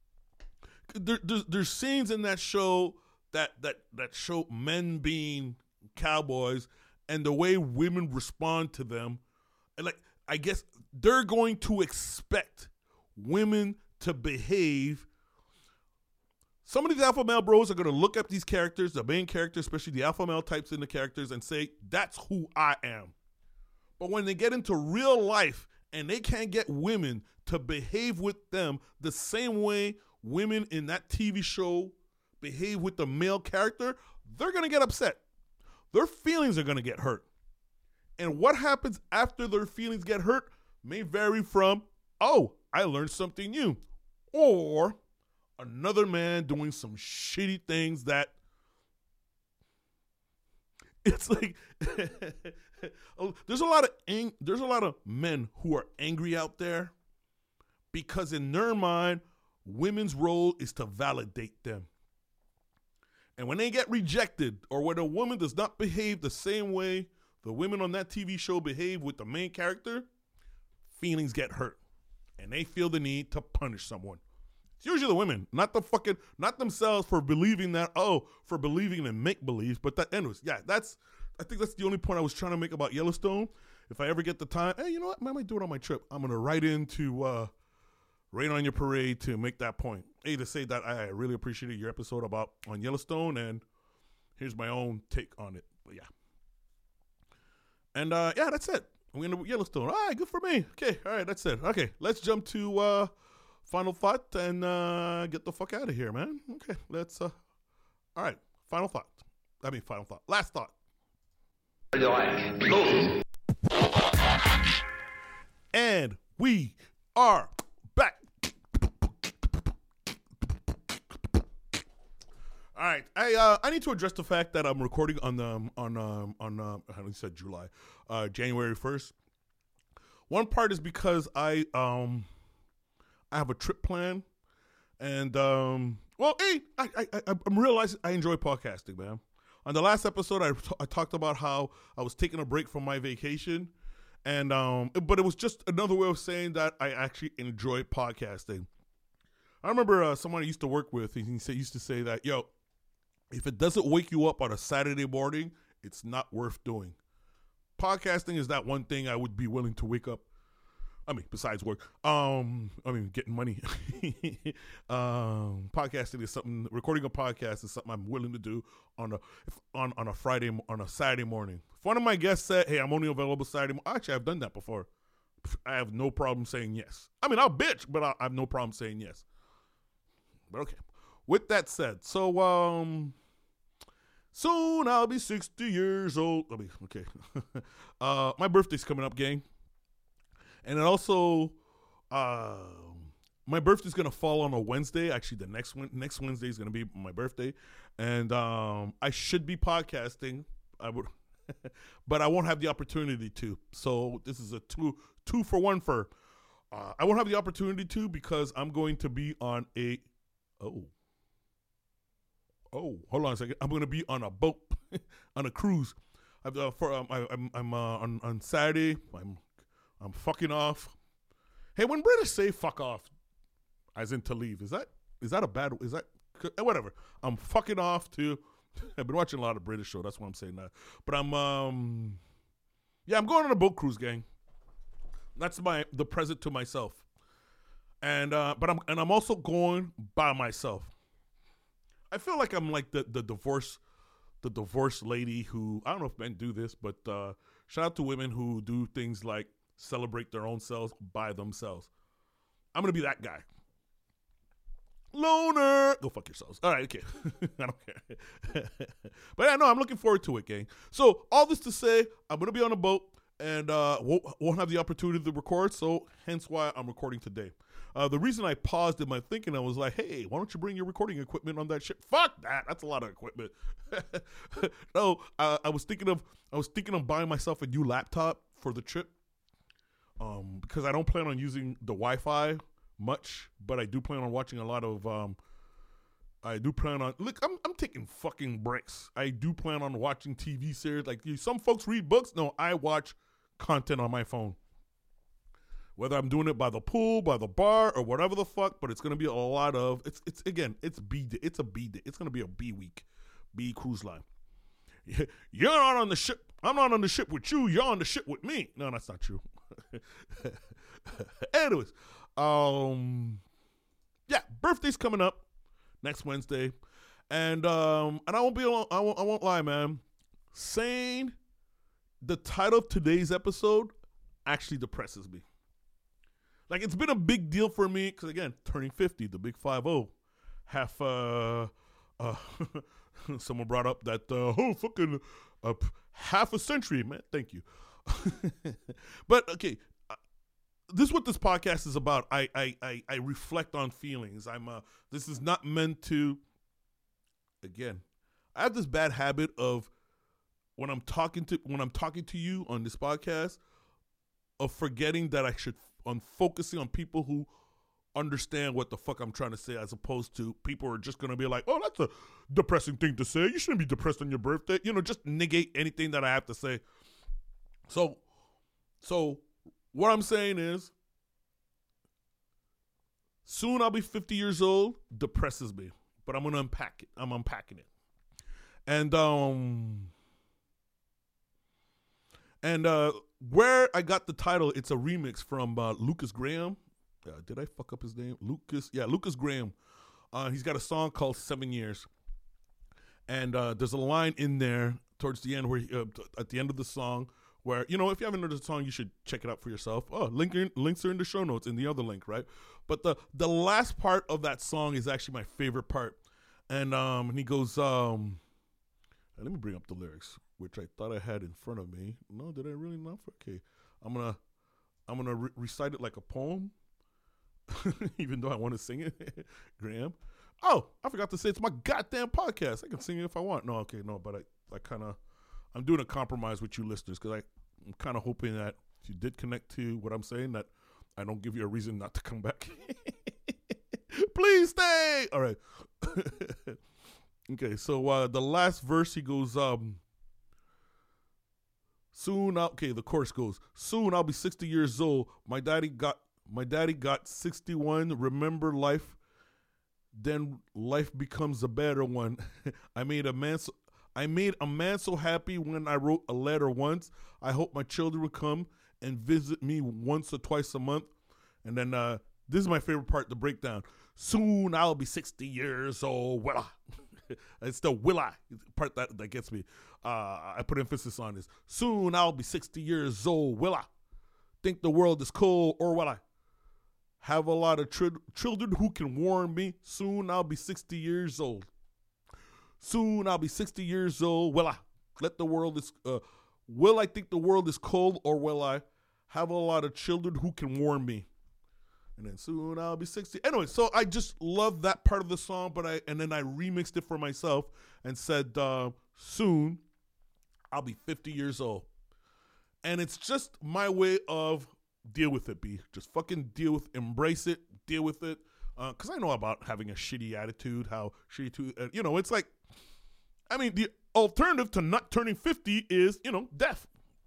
there's scenes in that show that show men being cowboys and the way women respond to them, and like I guess they're going to expect women to behave. Some of these alpha male bros are going to look at these characters, the main characters, especially the alpha male types in the characters, and say, that's who I am. But when they get into real life and they can't get women to behave with them the same way women in that TV show behave with the male character, they're going to get upset. Their feelings are going to get hurt. And what happens after their feelings get hurt may vary from, oh, I learned something new, or another man doing some shitty things that it's like there's a lot of men who are angry out there because in their mind, women's role is to validate them. And when they get rejected or when a woman does not behave the same way the women on that TV show behave with the main character, feelings get hurt. And they feel the need to punish someone. It's usually the women, not themselves for believing in make-believe, but that, anyways, yeah, I think that's the only point I was trying to make about Yellowstone. If I ever get the time, hey, you know what, I might do it on my trip. I'm going to write into Rain on Your Parade to make that point. Hey, to say that I really appreciated your episode on Yellowstone, and here's my own take on it. But yeah. And yeah, that's it. I'm going to Yellowstone. All right, good for me. Okay, all right, that's it. Okay, let's jump to final thought and get the fuck out of here, man. Okay, let's, all right, final thought. Last thought. And we are back. All right, I need to address the fact that I'm recording on I said July, January 1st. One part is because I have a trip plan, and well, hey, I'm realizing I enjoy podcasting, man. On the last episode, I talked about how I was taking a break from my vacation, and but it was just another way of saying that I actually enjoy podcasting. I remember someone I used to work with, he used to say that, yo, if it doesn't wake you up on a Saturday morning, it's not worth doing. Podcasting is that one thing I would be willing to wake up. I mean, besides work, getting money. Podcasting is something. Recording a podcast is something I'm willing to do on a Saturday morning. If one of my guests said, "Hey, I'm only available Saturday," actually, I've done that before. I have no problem saying yes. I mean, I'll bitch, but I have no problem saying yes. But okay. With that said, so soon I'll be 60 years old. I mean, okay. My birthday's coming up, gang. And it also, my birthday's going to fall on a Wednesday. Actually, the next Wednesday is going to be my birthday. And I should be podcasting. I would, but I won't have the opportunity to. So this is a two for one for. I won't have the opportunity to because I'm going to be on a, hold on a second. I'm going to be on a boat, on a cruise. I'm on Saturday. I'm fucking off. Hey, when British say fuck off, as in to leave, is that whatever. I'm fucking off to, I've been watching a lot of British show, that's why I'm saying that. But I'm going on a boat cruise, gang. That's the present to myself. And I'm also going by myself. I feel like I'm like the divorced lady who, I don't know if men do this, but shout out to women who do things like celebrate their own selves by themselves. I'm going to be that guy. Loner. Go fuck yourselves. All right, okay. I don't care. But yeah, no, I'm looking forward to it, gang. So all this to say, I'm going to be on a boat and won't have the opportunity to record, so hence why I'm recording today. The reason I paused in my thinking, I was like, hey, why don't you bring your recording equipment on that shit? Fuck that. That's a lot of equipment. No, I was thinking of buying myself a new laptop for the trip. Because I don't plan on using the Wi-Fi much, but I do plan on watching a lot of, look, I'm taking fucking breaks. I do plan on watching TV series. Like some folks read books. No, I watch content on my phone. Whether I'm doing it by the pool, by the bar, or whatever the fuck, but it's gonna be a lot of it's B day. It's a B day. It's gonna be a B week, B cruise line. You're not on the ship. I'm not on the ship with you. You're on the ship with me. No, that's not true. Anyways, yeah, birthday's coming up next Wednesday, and I won't be alone. I won't lie, man. Saying the title of today's episode actually depresses me. Like, it's been a big deal for me because, again, turning 50, the big 5-0. Someone brought up that fucking half a century, man. Thank you. But okay, this is what this podcast is about. I reflect on feelings. This is not meant to. Again, I have this bad habit of when I'm talking to you on this podcast, of forgetting that I'm focusing on people who understand what the fuck I'm trying to say, as opposed to people who are just going to be like, oh, that's a depressing thing to say. You shouldn't be depressed on your birthday. Just negate anything that I have to say. So what I'm saying is, soon I'll be 50 years old, depresses me. But I'm going to unpack it. I'm unpacking it. And where I got the title, it's a remix from Lucas Graham. Did I fuck up his name? Lucas Graham. He's got a song called 7 Years. And there's a line in there towards the end where at the end of the song where, if you haven't heard the song, you should check it out for yourself. Oh, links are in the show notes in the other link, right? But the last part of that song is actually my favorite part. And he goes, let me bring up the lyrics, which I thought I had in front of me. No, did I really not? Okay, I'm gonna recite it like a poem, even though I want to sing it, Graham. Oh, I forgot to say it's my goddamn podcast. I can sing it if I want. No, okay, no, but I'm doing a compromise with you listeners because I'm kind of hoping that if you did connect to what I'm saying, that I don't give you a reason not to come back. Please stay. All right. Okay, so the last verse, he goes, the chorus goes, soon I'll be 60 years old. My daddy got 61. Remember life, then life becomes a better one. I made a man so happy when I wrote a letter once. I hope my children will come and visit me once or twice a month. And then this is my favorite part, the breakdown. Soon I'll be 60 years old. Will I? It's the will I part that gets me. I put emphasis on this. Soon I'll be 60 years old. Will I? Think the world is cold, or will I? Have a lot of children who can warm me. Soon I'll be 60 years old. Soon I'll be 60 years old. Will I? Will I think the world is cold, or will I have a lot of children who can warm me? And then soon I'll be 60. Anyway, so I just love that part of the song, and then I remixed it for myself and said, soon I'll be 50 years old. And it's just my way of deal with it, B. Just fucking embrace it, deal with it. Because I know about having a shitty attitude, how shitty, it's like, the alternative to not turning 50 is, death.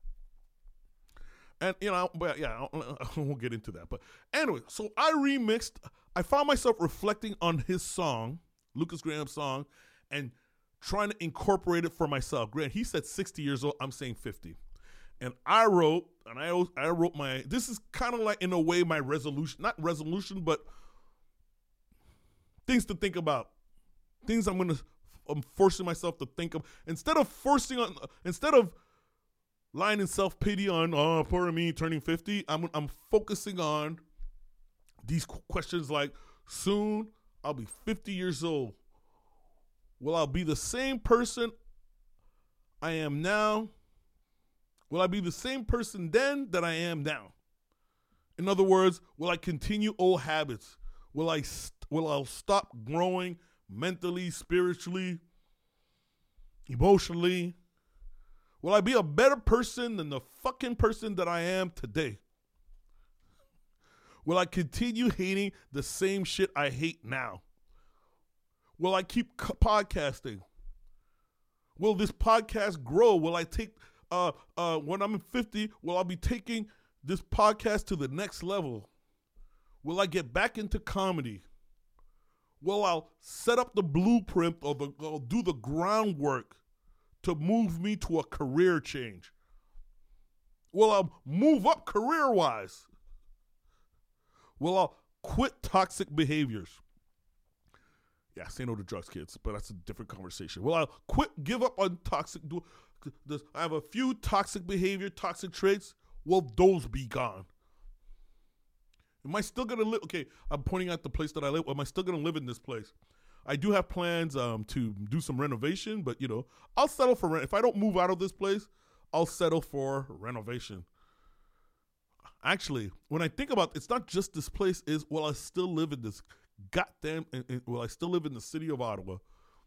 And, but yeah, I won't get into that. But anyway, so I found myself reflecting on his song, Lucas Graham's song, and trying to incorporate it for myself. Grant, he said 60 years old, I'm saying 50. And I wrote this is kind of like, in a way, my resolution, not resolution, but things to think about. Things I'm forcing myself to think of. Instead of lying in self-pity on, oh, poor me turning 50, I'm focusing on these questions like, soon I'll be 50 years old. Will I be the same person I am now? Will I be the same person then that I am now? In other words, will I continue old habits? Will I stop growing mentally, spiritually, emotionally? Will I be a better person than the fucking person that I am today? Will I continue hating the same shit I hate now? Will I keep podcasting? Will this podcast grow? Will I take, when I'm 50, will I be taking this podcast to the next level? Will I get back into comedy? Will I set up the blueprint or do the groundwork to move me to a career change? Will I move up career-wise? Will I quit toxic behaviors? Yeah, say no to drugs, kids, but that's a different conversation. Will I give up on toxic? I have a few toxic behavior, toxic traits. Will those be gone? Am I still going to live? Okay, I'm pointing at the place that I live. Am I still going to live in this place? I do have plans to do some renovation, but, I'll settle for rent. If I don't move out of this place, I'll settle for renovation. Actually, when I think about it, it's not just this place, will I still live in this will I still live in the city of Ottawa?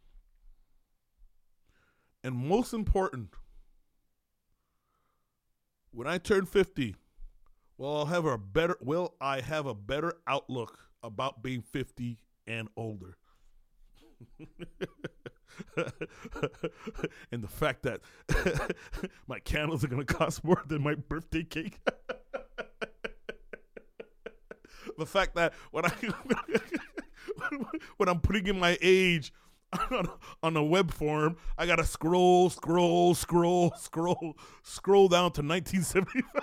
And most important, when I turn 50, will I have a better outlook about being 50 and older? And the fact that my candles are going to cost more than my birthday cake. The fact that when I'm putting in my age on a web form, I gotta scroll down to 1975.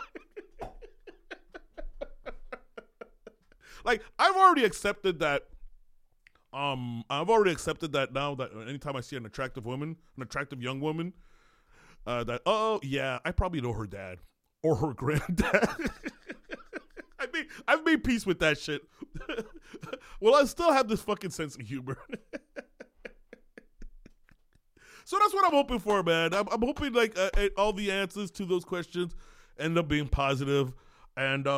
Like, I've already accepted that now that anytime I see an attractive young woman, that, oh yeah, I probably know her dad or her granddad. I've made peace with that shit. Well, I still have this fucking sense of humor. So that's what I'm hoping for, man. I'm hoping like all the answers to those questions end up being positive. And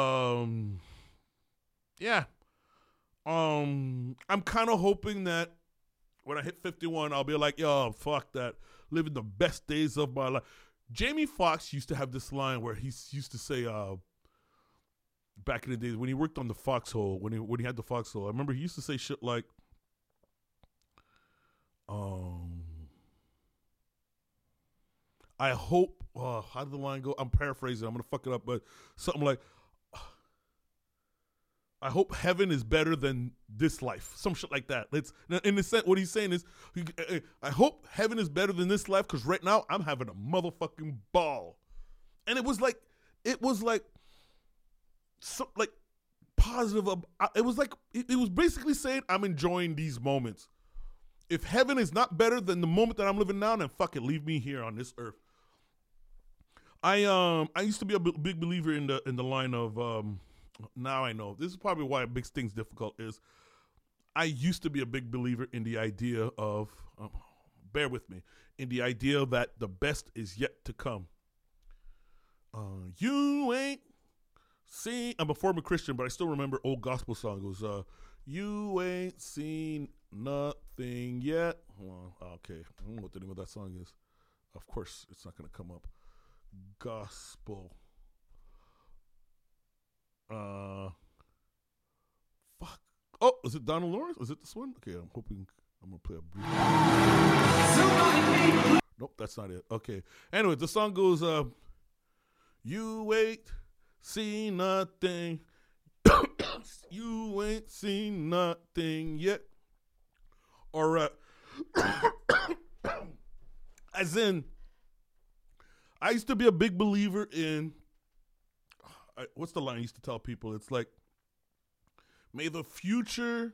yeah. I'm kind of hoping that when I hit 51, I'll be like, yo, fuck that. Living the best days of my life. Jamie Foxx used to have this line where he used to say, back in the days when he worked on the Foxhole, when he had the Foxhole, I remember he used to say shit like, I hope, how did the line go? I'm paraphrasing, I'm going to fuck it up, but something like, I hope heaven is better than this life. Some shit like that. In the sense, what he's saying is, I hope heaven is better than this life because right now I'm having a motherfucking ball. And it was like so like positive. It was like it was basically saying I'm enjoying these moments. If heaven is not better than the moment that I'm living now, then fuck it, leave me here on this earth. I used to be a big believer in the line of now I know this is probably why it makes things difficult. Is I used to be a big believer in the idea of bear with me, in the idea that the best is yet to come. You ain't seen. I'm a former Christian, but I still remember old gospel song. It was you ain't seen nothing yet. Hold on. Okay, I don't know what the name of that song is. Of course, it's not going to come up. Gospel. Fuck. Oh, is it Donald Lawrence? Is it this one? Okay, I'm hoping I'm going to play a brief. Nope, that's not it. Okay. Anyway, the song goes, you ain't seen nothing. You ain't seen nothing yet. Or, as in, I used to be a big believer in, what's the line I used to tell people? It's like, may the future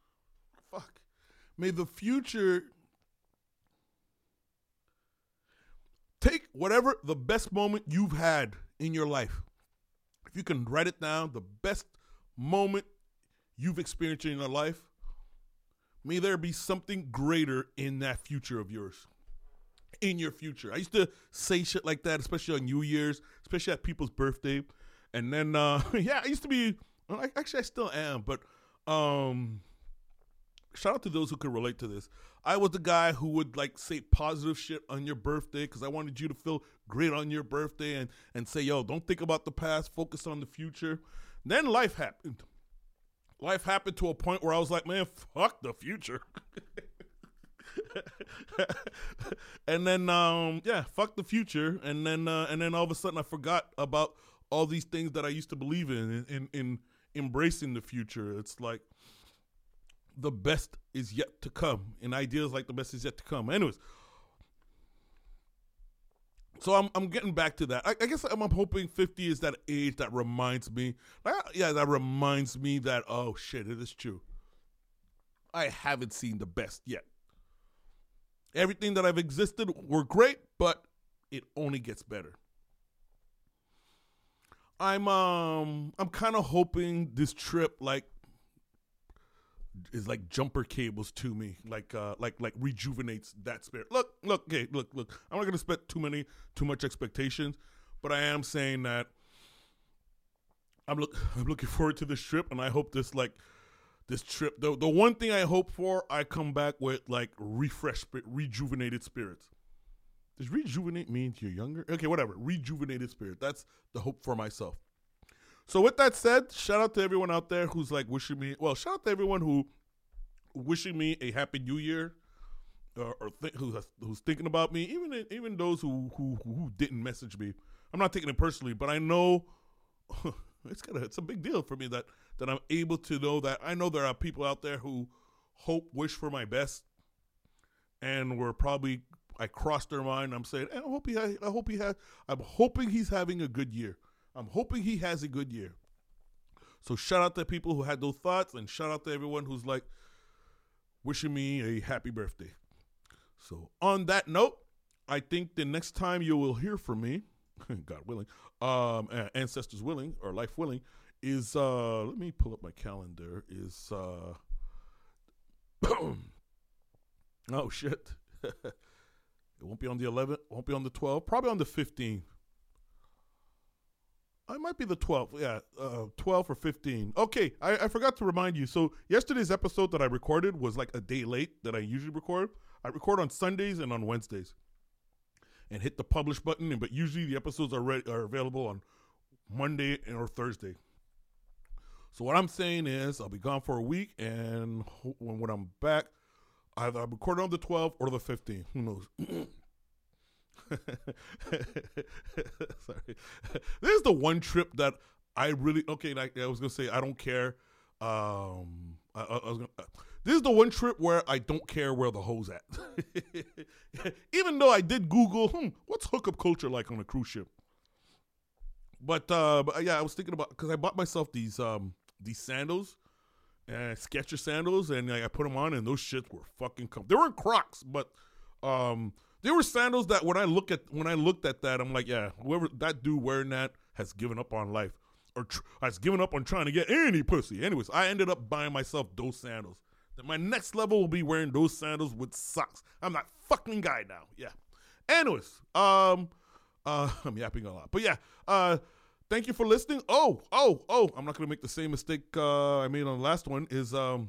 take whatever the best moment you've had in your life. If you can write it down, the best moment you've experienced in your life, may there be something greater in that future of yours. In your future. I used to say shit like that, especially on New Year's, especially at people's birthday. And then, yeah, I used to be, actually I still am, but shout out to those who can relate to this. I was the guy who would like say positive shit on your birthday because I wanted you to feel great on your birthday and say, yo, don't think about the past, focus on the future. Then life happened. Life happened to a point where I was like, man, fuck the future. And then, yeah, fuck the future. And then all of a sudden I forgot about all these things that I used to believe in embracing the future. It's like the best is yet to come, and ideas like the best is yet to come. Anyways, so I'm getting back to that. I guess I'm hoping 50 is that age that reminds me. That reminds me that, oh shit, it is true. I haven't seen the best yet. Everything that I've existed were great, but it only gets better. I'm kind of hoping this trip is like jumper cables to me, like rejuvenates that spirit. Look. I'm not gonna spend too much expectations, but I am saying that I'm looking forward to this trip, and I hope this trip. The one thing I hope for, I come back with like rejuvenated spirits. Does rejuvenate mean you're younger? Okay, whatever. Rejuvenated spirit. That's the hope for myself. So with that said, shout out to everyone out there who's like wishing me. Well, shout out to everyone who wishing me a happy New Year, who's thinking about me. Even those who didn't message me. I'm not taking it personally, but I know it's a big deal for me that I'm able to know that I know there are people out there who wish for my best, and were probably. I crossed their mind. I'm saying, I'm hoping he's having a good year. I'm hoping he has a good year. So shout out to people who had those thoughts, and shout out to everyone who's like wishing me a happy birthday. So on that note, I think the next time you will hear from me, God willing, ancestors willing or life willing, is let me pull up my calendar. Is oh shit. It won't be on the 11th, won't be on the 12th, probably on the 15th. I might be the 12th, yeah, 12 or 15. Okay, I forgot to remind you. So yesterday's episode that I recorded was like a day late that I usually record. I record on Sundays and on Wednesdays, and hit the publish button. But usually the episodes are available on Monday or Thursday. So what I'm saying is I'll be gone for a week, and when I'm back, either I'm recording on the 12th or the 15th. Who knows? Sorry. This is the one trip that I really, like I was going to say, I don't care. This is the one trip where I don't care where the hoe's at. Even though I did Google, what's hookup culture like on a cruise ship? But yeah, I was thinking about, because I bought myself these sandals. Skechers sandals, and I put them on, and those shits were fucking comfortable. They weren't Crocs, but they were sandals that when I looked at that, I'm like, yeah, whoever that dude wearing that has given up on life, or has given up on trying to get any pussy. Anyways, I ended up buying myself those sandals. Then my next level will be wearing those sandals with socks. I'm that fucking guy now. Yeah. Anyways, I'm yapping a lot, but yeah. Thank you for listening. Oh, I'm not going to make the same mistake I made on the last one. This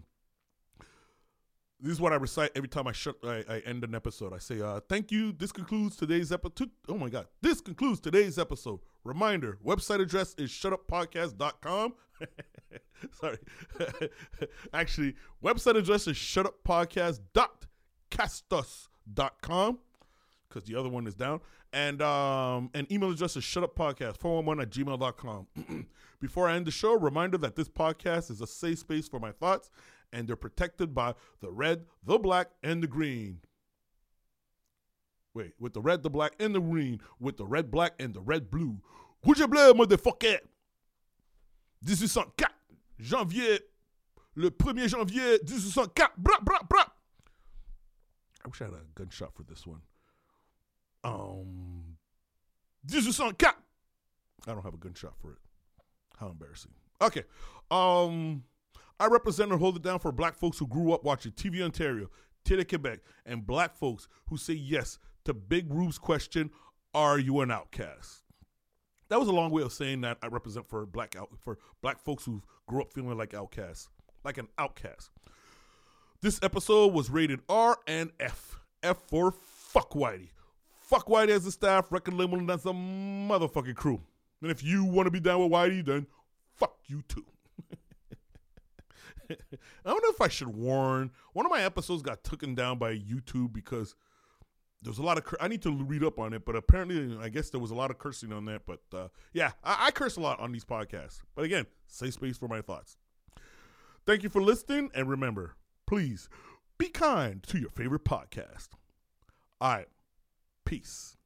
is what I recite every time I end an episode. I say, thank you. This concludes today's episode. Oh, my God. This concludes today's episode. Reminder, website address is shutuppodcast.com. Sorry. Actually, website address is shutuppodcast.castos.com, because the other one is down. And email address is shutuppodcast411@gmail.com. Before I end the show, reminder that this podcast is a safe space for my thoughts, and they're protected by the red, the black, and the green. Wait, with the red, the black, and the green, with the red, black, and the red, blue. Rouge bleu, motherfucker! 1804, janvier, le 1er janvier 1804, bra, bra, bra! I wish I had a gunshot for this one. 1804. I don't have a gunshot for it. How embarrassing. Okay. I represent and hold it down for black folks who grew up watching TV Ontario, Télé Québec, and black folks who say yes to Big Rube's question, are you an outcast? That was a long way of saying that I represent for black folks who grew up feeling like outcasts, like an outcast. This episode was rated R and F. F for fuck Whitey. Fuck Whitey as a staff, record label, and that's a motherfucking crew. And if you want to be down with Whitey, then fuck you too. I don't know if I should warn. One of my episodes got taken down by YouTube because there's a lot of I need to read up on it, but apparently I guess there was a lot of cursing on that. But yeah, I curse a lot on these podcasts. But again, safe space for my thoughts. Thank you for listening, and remember, please be kind to your favorite podcast. All right, peace.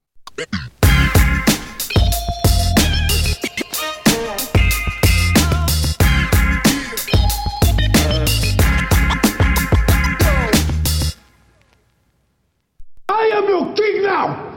I am your king now!